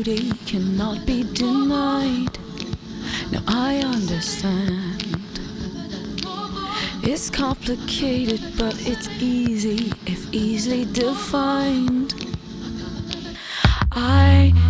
beauty cannot be denied. Now I understand. It's complicated, but it's easy if easily defined. I